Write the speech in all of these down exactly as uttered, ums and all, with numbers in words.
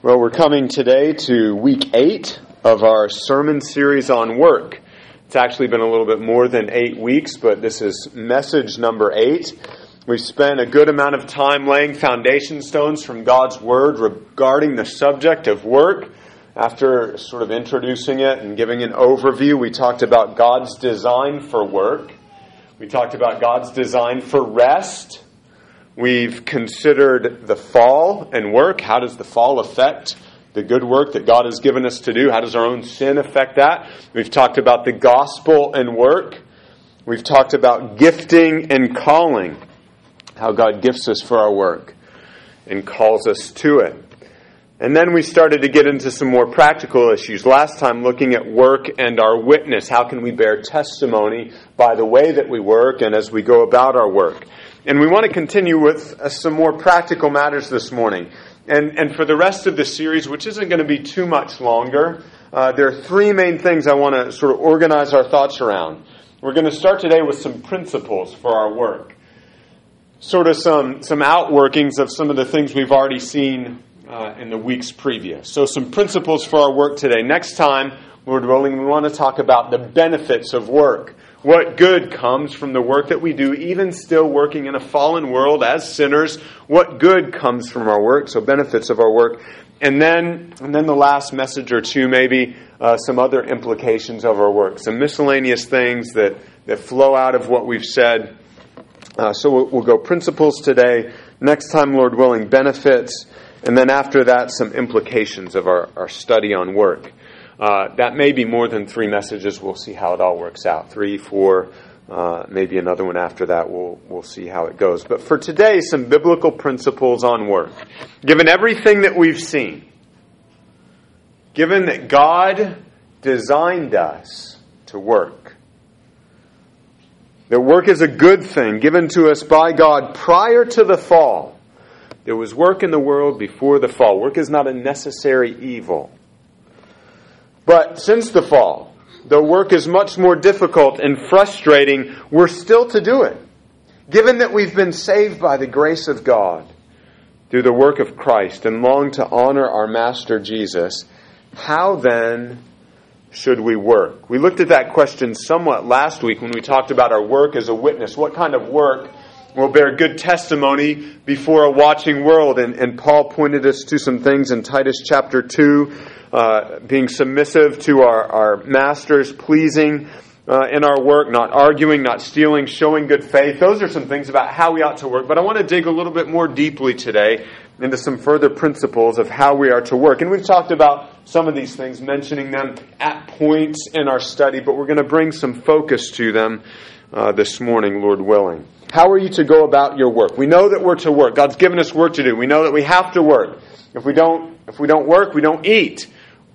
Well, we're coming today to week eight of our sermon series on work. It's actually been a little bit more than eight weeks, but this is message number eight. We've spent a good amount of time laying foundation stones from God's Word regarding the subject of work. After sort of introducing it and giving an overview, we talked about God's design for work. We talked about God's design for rest. We've considered the fall and work. How does the fall affect the good work that God has given us to do? How does our own sin affect that? We've talked about the gospel and work. We've talked about gifting and calling. How God gifts us for our work and calls us to it. And then we started to get into some more practical issues. Last time looking at work and our witness. How can we bear testimony by the way that we work and as we go about our work? And we want to continue with uh, some more practical matters this morning. And, and for the rest of the series, which isn't going to be too much longer, uh, there are three main things I want to sort of organize our thoughts around. We're going to start today with some principles for our work. Sort of some, some outworkings of some of the things we've already seen uh, in the weeks previous. So some principles for our work today. Next time, Lord willing, we want to talk about the benefits of work. What good comes from the work that we do, even still working in a fallen world as sinners? What good comes from our work? So benefits of our work. And then and then the last message or two, maybe uh, some other implications of our work. Some miscellaneous things that, that flow out of what we've said. Uh, so we'll, we'll go principles today. Next time, Lord willing, benefits. And then after that, some implications of our, our study on work. Uh, that may be more than three messages. We'll see how it all works out. Three, four, uh, maybe another one after that. We'll we'll see how it goes. But for today, some biblical principles on work. Given everything that we've seen, given that God designed us to work, that work is a good thing given to us by God prior to the fall. There was work in the world before the fall. Work is not a necessary evil. But since the fall, though work is much more difficult and frustrating, we're still to do it. Given that we've been saved by the grace of God through the work of Christ and long to honor our Master Jesus, how then should we work? We looked at that question somewhat last week when we talked about our work as a witness. What kind of work will bear good testimony before a watching world? And, and Paul pointed us to some things in Titus chapter two. Uh, being submissive to our, our masters, pleasing uh, in our work, not arguing, not stealing, showing good faith. Those are some things about how we ought to work. But I want to dig a little bit more deeply today into some further principles of how we are to work. And we've talked about some of these things, mentioning them at points in our study, but we're going to bring some focus to them uh, this morning, Lord willing. How are you to go about your work? We know that we're to work. God's given us work to do. We know that we have to work. If we don't, if we don't work, we don't eat.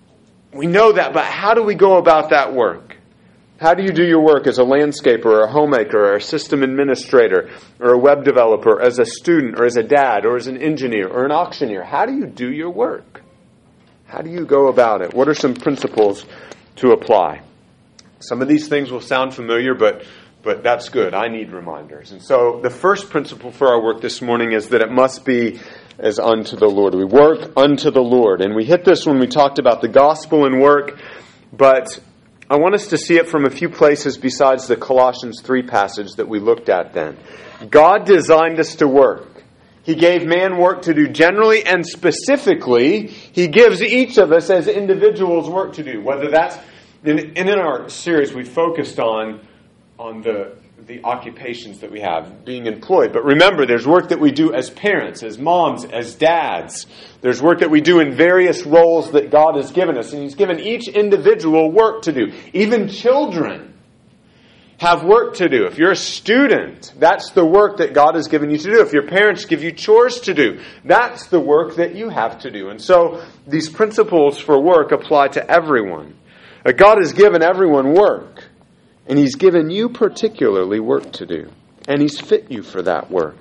We know that, but how do we go about that work? How do you do your work as a landscaper or a homemaker or a system administrator or a web developer, as a student or as a dad or as an engineer or an auctioneer? How do you do your work? How do you go about it? What are some principles to apply? Some of these things will sound familiar, but but that's good. I need reminders. And so the first principle for our work this morning is that it must be as unto the Lord. We work unto the Lord. And we hit this when we talked about the gospel and work, but I want us to see it from a few places besides the Colossians three passage that we looked at then. God designed us to work. He gave man work to do generally and specifically. He gives each of us as individuals work to do. Whether that's, and in our series we focused on, on the the occupations that we have, being employed. But remember, there's work that we do as parents, as moms, as dads. There's work that we do in various roles that God has given us. And He's given each individual work to do. Even children have work to do. If you're a student, that's the work that God has given you to do. If your parents give you chores to do, that's the work that you have to do. And so these principles for work apply to everyone. God has given everyone work. And He's given you particularly work to do. And He's fit you for that work.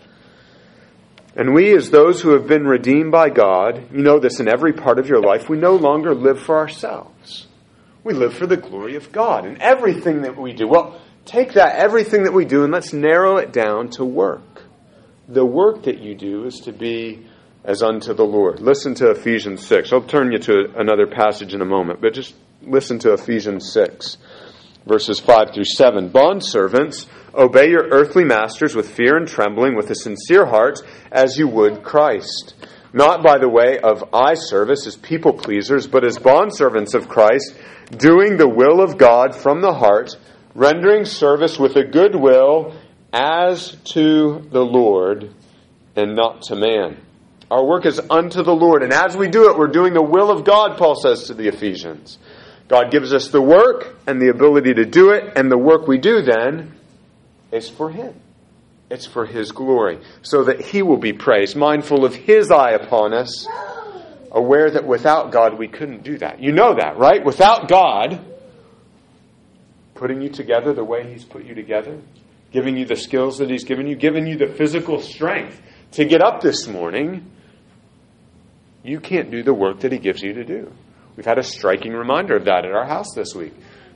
And we, as those who have been redeemed by God, you know this in every part of your life, we no longer live for ourselves. We live for the glory of God in everything that we do. Well, take that, everything that we do, and let's narrow it down to work. The work that you do is to be as unto the Lord. Listen to Ephesians six. I'll turn you to another passage in a moment, but just listen to Ephesians six, verses five through seven. Bondservants, obey your earthly masters with fear and trembling, with a sincere heart, as you would Christ. Not by the way of eye service as people pleasers, but as bondservants of Christ, doing the will of God from the heart, rendering service with a good will as to the Lord and not to man. Our work is unto the Lord, and as we do it, we're doing the will of God, Paul says to the Ephesians. God gives us the work and the ability to do it, and the work we do then is for Him. It's for His glory, so that He will be praised, mindful of His eye upon us, aware that without God we couldn't do that. You know that, right? Without God putting you together the way He's put you together, giving you the skills that He's given you, giving you the physical strength to get up this morning, you can't do the work that He gives you to do. We've had a striking reminder of that at our house this week.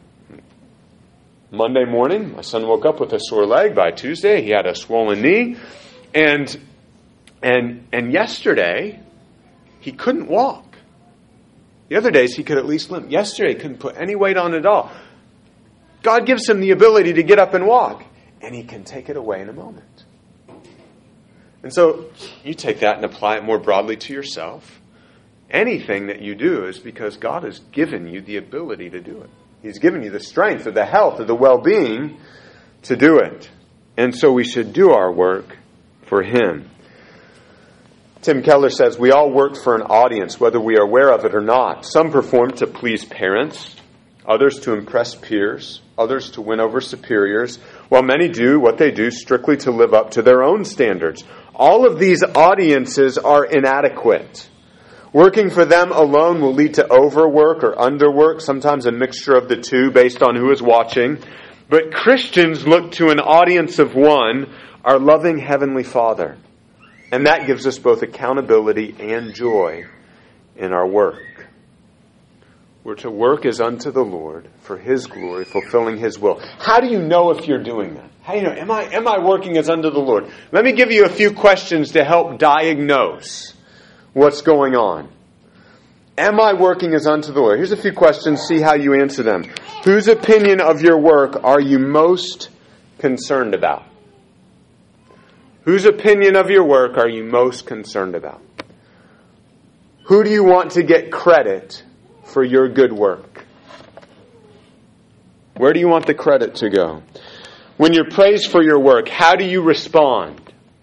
Monday morning, my son woke up with a sore leg. By Tuesday, he had a swollen knee. And and and yesterday, he couldn't walk. The other days, he could at least limp. Yesterday, he couldn't put any weight on at all. God gives him the ability to get up and walk. And He can take it away in a moment. And so, you take that and apply it more broadly to yourself. Anything that you do is because God has given you the ability to do it. He's given you the strength or the health or the well-being to do it. And so we should do our work for Him. Tim Keller says, we all work for an audience, whether we are aware of it or not. Some perform to please parents, others to impress peers, others to win over superiors, while many do what they do strictly to live up to their own standards. All of these audiences are inadequate. Working for them alone will lead to overwork or underwork, sometimes a mixture of the two based on who is watching. But Christians look to an audience of one, our loving Heavenly Father. And that gives us both accountability and joy in our work. We're to work as unto the Lord for His glory, fulfilling His will. How do you know if you're doing that? How do you know? Am I, am I working as unto the Lord? Let me give you a few questions to help diagnose what's going on. Am I working as unto the Lord? Here's a few questions. See how you answer them. Whose opinion of your work are you most concerned about? Whose opinion of your work are you most concerned about? Who do you want to get credit for your good work? Where do you want the credit to go? When you're praised for your work, how do you respond?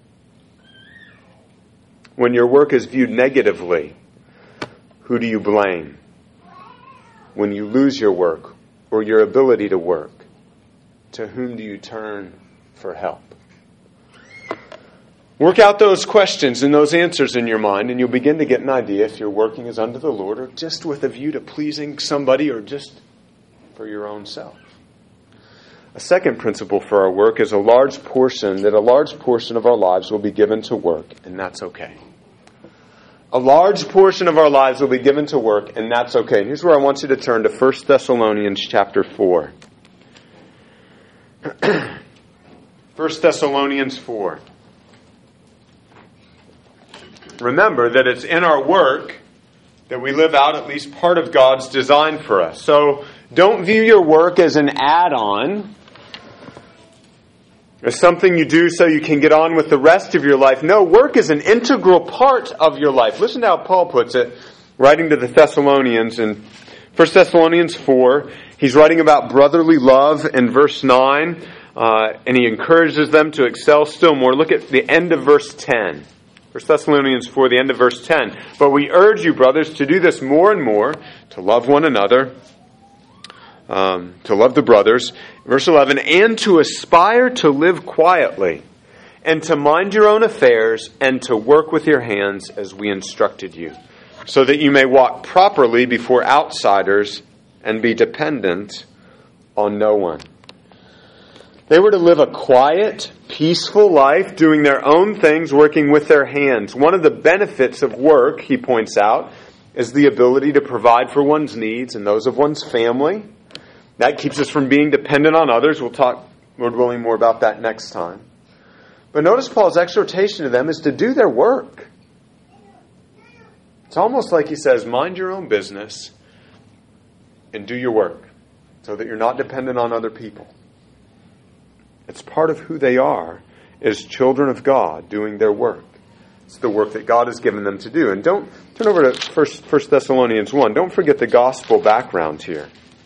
When your work is viewed negatively, who do you blame? When you lose your work or your ability to work, to whom do you turn for help? Work out those questions and those answers in your mind, and you'll begin to get an idea if you're working as unto the Lord or just with a view to pleasing somebody or just for your own self. A second principle for our work is a large portion, that a large portion of our lives will be given to work, and that's okay. A large portion of our lives will be given to work, and that's okay. And here's where I want you to turn to First Thessalonians chapter four. First Thessalonians four. Remember that it's in our work that we live out at least part of God's design for us. So don't view your work as an add-on, as something you do so you can get on with the rest of your life. No, work is an integral part of your life. Listen to how Paul puts it, writing to the Thessalonians in First Thessalonians four. He's writing about brotherly love in verse nine, uh, and he encourages them to excel still more. Look at the end of verse ten. First Thessalonians four, the end of verse ten. But we urge you, brothers, to do this more and more, to love one another, um, to love the brothers. Verse eleven, and to aspire to live quietly, and to mind your own affairs, and to work with your hands as we instructed you, so that you may walk properly before outsiders and be dependent on no one. They were to live a quiet, peaceful life, doing their own things, working with their hands. One of the benefits of work, he points out, is the ability to provide for one's needs and those of one's family. That keeps us from being dependent on others. We'll talk, Lord willing, more about that next time. But notice Paul's exhortation to them is to do their work. It's almost like he says, mind your own business and do your work so that you're not dependent on other people. It's part of who they are as children of God doing their work. It's the work that God has given them to do. And don't turn over to First Thessalonians one. Don't forget the gospel background here.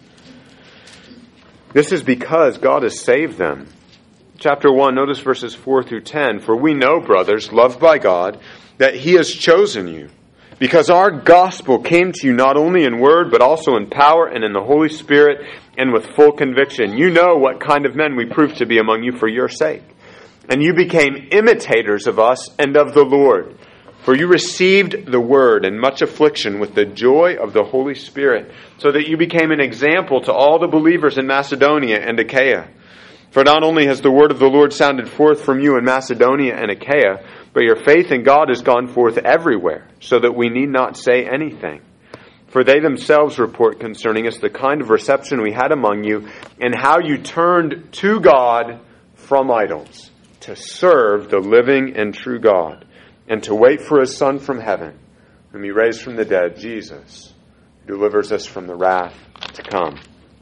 This is because God has saved them. Chapter one, notice verses four through ten. For we know, brothers, loved by God, that He has chosen you, because our gospel came to you not only in word, but also in power and in the Holy Spirit and with full conviction. You know what kind of men we proved to be among you for your sake. And you became imitators of us and of the Lord. For you received the word in much affliction with the joy of the Holy Spirit, so that you became an example to all the believers in Macedonia and Achaia. For not only has the word of the Lord sounded forth from you in Macedonia and Achaia, but your faith in God has gone forth everywhere, so that we need not say anything. For they themselves report concerning us the kind of reception we had among you, and how you turned to God from idols, to serve the living and true God, and to wait for His Son from heaven, whom He raised from the dead, Jesus, who delivers us from the wrath to come.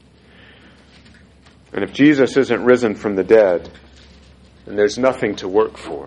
And if Jesus isn't risen from the dead, then there's nothing to work for.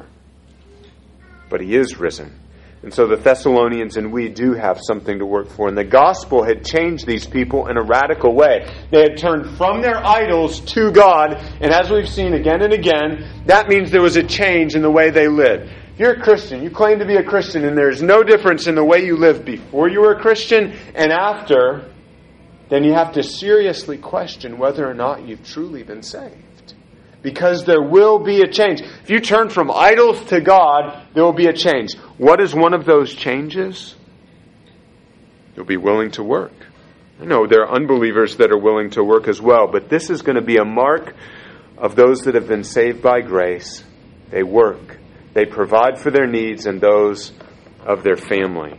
But He is risen. And so the Thessalonians and we do have something to work for. And the gospel had changed these people in a radical way. They had turned from their idols to God. And as we've seen again and again, that means there was a change in the way they lived. If you're a Christian, you claim to be a Christian, and there's no difference in the way you lived before you were a Christian and after, then you have to seriously question whether or not you've truly been saved. Because there will be a change. If you turn from idols to God, there will be a change. What is one of those changes? You'll be willing to work. I know there are unbelievers that are willing to work as well, but this is going to be a mark of those that have been saved by grace. They work. They provide for their needs and those of their family.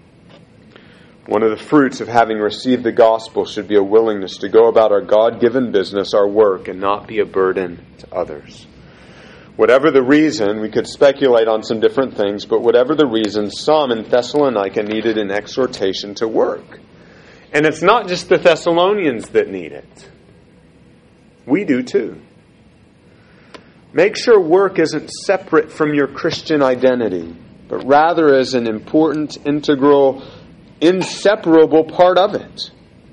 One of the fruits of having received the gospel should be a willingness to go about our God-given business, our work, and not be a burden to others. Whatever the reason, we could speculate on some different things, but whatever the reason, some in Thessalonica needed an exhortation to work. And it's not just the Thessalonians that need it. We do too. Make sure work isn't separate from your Christian identity, but rather is an important, integral, inseparable part of it.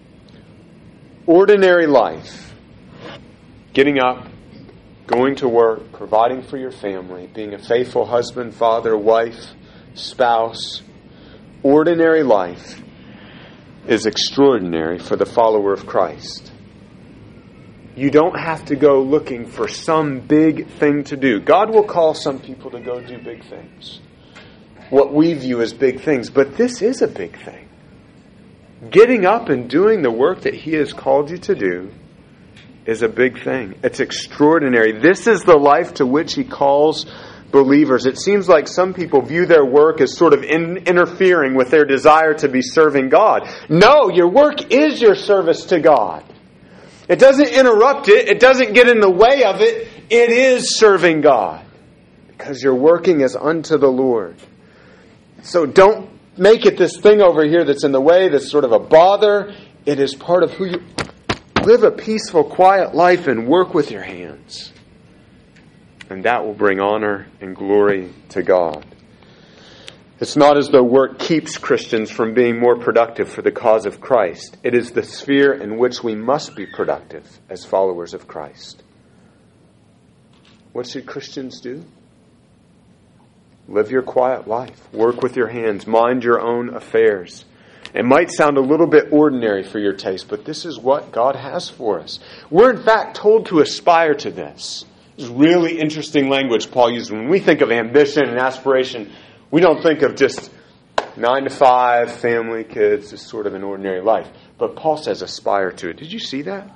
Ordinary life. Getting up, going to work, providing for your family, being a faithful husband, father, wife, spouse. Ordinary life is extraordinary for the follower of Christ. You don't have to go looking for some big thing to do. God will call some people to go do big things. What we view as big things. But this is a big thing. Getting up and doing the work that He has called you to do is a big thing. It's extraordinary. This is the life to which He calls believers. It seems like some people view their work as sort of in, interfering with their desire to be serving God. No, your work is your service to God. It doesn't interrupt it. It doesn't get in the way of it. It is serving God. Because you're working as unto the Lord. So don't make it this thing over here that's in the way, that's sort of a bother. It is part of who you... Live a peaceful, quiet life and work with your hands. And that will bring honor and glory to God. It's not as though work keeps Christians from being more productive for the cause of Christ. It is the sphere in which we must be productive as followers of Christ. What should Christians do? Live your quiet life. Work with your hands. Mind your own affairs. It might sound a little bit ordinary for your taste, but this is what God has for us. We're in fact told to aspire to this. This is really interesting language Paul uses. When we think of ambition and aspiration, we don't think of just nine to five, family, kids, just sort of an ordinary life. But Paul says aspire to it. Did you see that?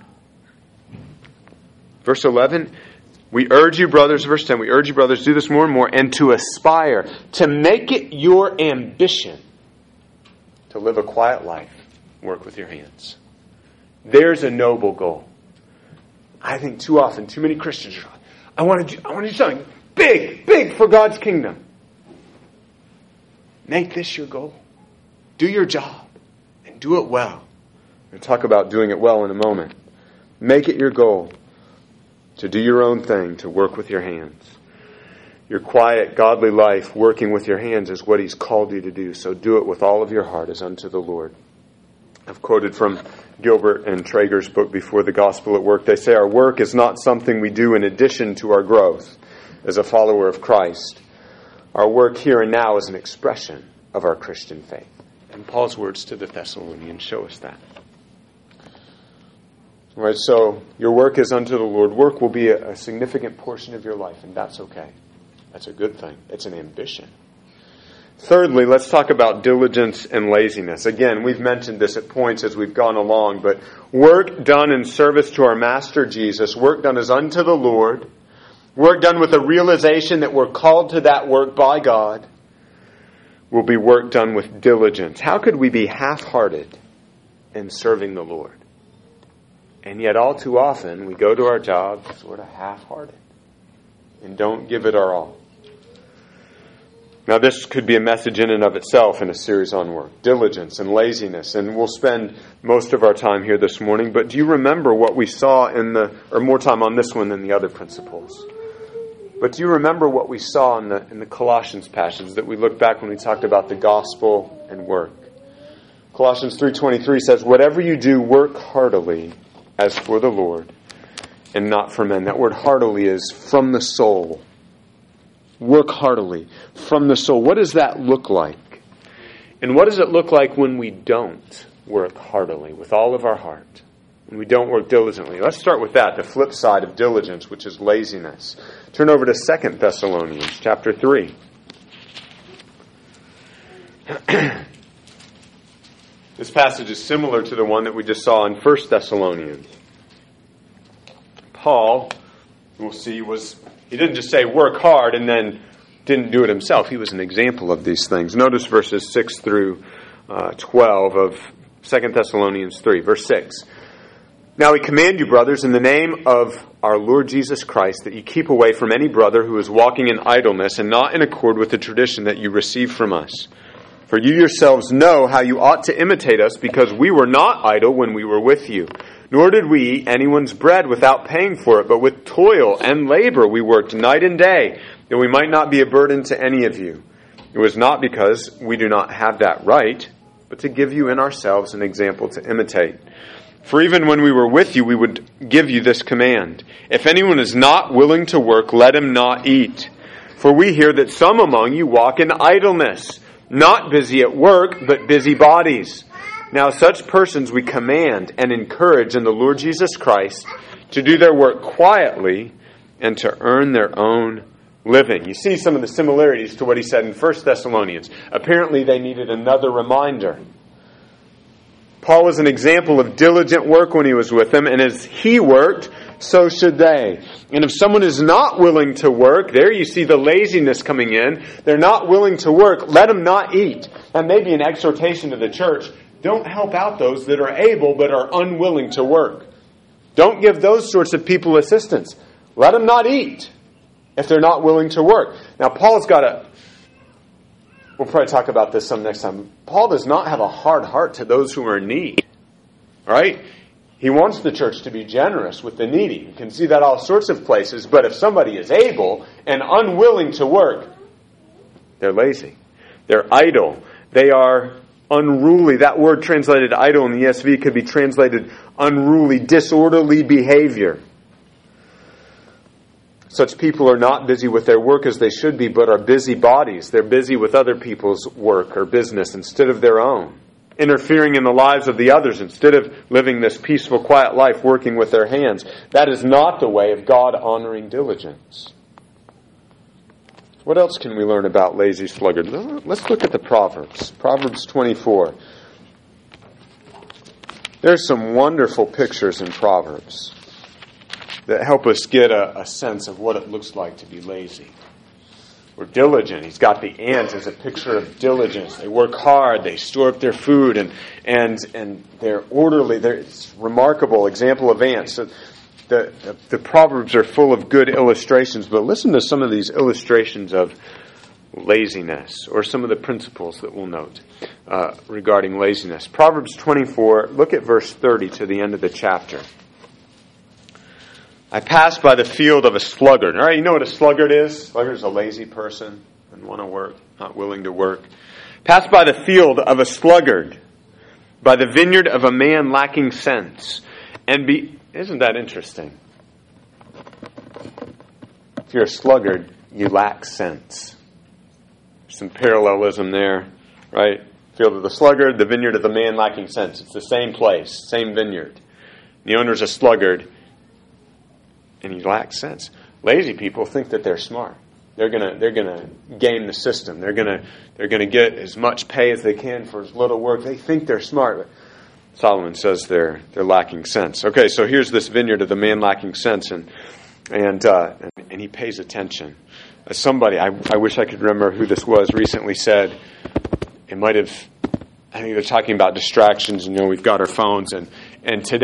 Verse eleven, we urge you, brothers, verse ten, we urge you, brothers, do this more and more, and to aspire, to make it your ambition to live a quiet life, work with your hands. There's a noble goal. I think too often, too many Christians are, I want to do, I want to do something big, big for God's kingdom. Make this your goal. Do your job and do it well. We'll talk about doing it well in a moment. Make it your goal to do your own thing, to work with your hands. Your quiet, godly life, working with your hands, is what He's called you to do. So do it with all of your heart as unto the Lord. I've quoted from Gilbert and Traeger's book, Before the Gospel at Work. They say our work is not something we do in addition to our growth as a follower of Christ. Our work here and now is an expression of our Christian faith. And Paul's words to the Thessalonians show us that. All right, so your work is unto the Lord. Work will be a, a significant portion of your life, and that's okay. That's a good thing. It's an ambition. Thirdly, let's talk about diligence and laziness. Again, we've mentioned this at points as we've gone along, but work done in service to our Master Jesus, work done as unto the Lord, work done with a realization that we're called to that work by God, will be work done with diligence. How could we be half-hearted in serving the Lord? And yet all too often we go to our jobs sort of half-hearted and don't give it our all. Now, this could be a message in and of itself in a series on work, diligence and laziness, and we'll spend most of our time here this morning. But do you remember what we saw in the, or more time on this one than the other principles? But do you remember what we saw in the in the Colossians passage that we looked back when we talked about the gospel and work? Colossians three twenty-three says, "Whatever you do, work heartily as for the Lord and not for men." That word heartily is from the soul. Work heartily from the soul. What does that look like? And what does it look like when we don't work heartily with all of our heart? When we don't work diligently? Let's start with that, the flip side of diligence, which is laziness. Turn over to Second Thessalonians chapter three. This passage is similar to the one that we just saw in First Thessalonians. Paul, we'll see, was he didn't just say work hard and then didn't do it himself. He was an example of these things. Notice verses six through uh, twelve of Second Thessalonians three. Verse six. "Now we command you, brothers, in the name of our Lord Jesus Christ, that you keep away from any brother who is walking in idleness and not in accord with the tradition that you received from us. For you yourselves know how you ought to imitate us, because we were not idle when we were with you. Nor did we eat anyone's bread without paying for it, but with toil and labor we worked night and day, that we might not be a burden to any of you. It was not because we do not have that right, but to give you in ourselves an example to imitate. For even when we were with you, we would give you this command: if anyone is not willing to work, let him not eat. For we hear that some among you walk in idleness, not busy at work, but busy bodies. Now such persons we command and encourage in the Lord Jesus Christ to do their work quietly and to earn their own living." You see some of the similarities to what he said in First Thessalonians. Apparently they needed another reminder. Paul was an example of diligent work when he was with them, and as he worked, so should they. And if someone is not willing to work, there you see the laziness coming in. They're not willing to work, let them not eat. That may be an exhortation to the church. Don't help out those that are able but are unwilling to work. Don't give those sorts of people assistance. Let them not eat if they're not willing to work. Now, Paul's got a... We'll probably talk about this some next time. Paul does not have a hard heart to those who are in need. All right? He wants the church to be generous with the needy. You can see that all sorts of places. But if somebody is able and unwilling to work, they're lazy. They're idle. They are unruly. That word translated idle in the E S V could be translated unruly, disorderly behavior. Such people are not busy with their work as they should be, but are busy bodies. They're busy with other people's work or business instead of their own, interfering in the lives of the others instead of living this peaceful, quiet life working with their hands. That is not the way of God-honoring diligence. What else can we learn about lazy sluggard? Let's look at the Proverbs. Proverbs twenty-four. There's some wonderful pictures in Proverbs that help us get a, a sense of what it looks like to be lazy. Or diligent. He's got the ant as a picture of diligence. They work hard, they store up their food, and and and they're orderly. They're, it's a remarkable example of ants. So the, the the Proverbs are full of good illustrations, but listen to some of these illustrations of laziness, or some of the principles that we'll note uh, regarding laziness. Proverbs twenty-four, look at verse thirty to the end of the chapter. I passed by the field of a sluggard. All right, you know what a sluggard is? Sluggard is a lazy person and want to work, not willing to work. Passed by the field of a sluggard, by the vineyard of a man lacking sense. And be, isn't that interesting? If you're a sluggard, you lack sense. There's some parallelism there, right? Field of the sluggard, the vineyard of the man lacking sense. It's the same place, same vineyard. The owner's a sluggard, and he lacks sense. Lazy people think that they're smart. They're gonna they're gonna game the system. They're gonna they're gonna get as much pay as they can for as little work. They think they're smart. But Solomon says they're they're lacking sense. Okay, so here's this vineyard of the man lacking sense, and and uh, and, and he pays attention. Uh, somebody I I wish I could remember who this was recently said it might have. I think they're talking about distractions. You know, we've got our phones, and and today.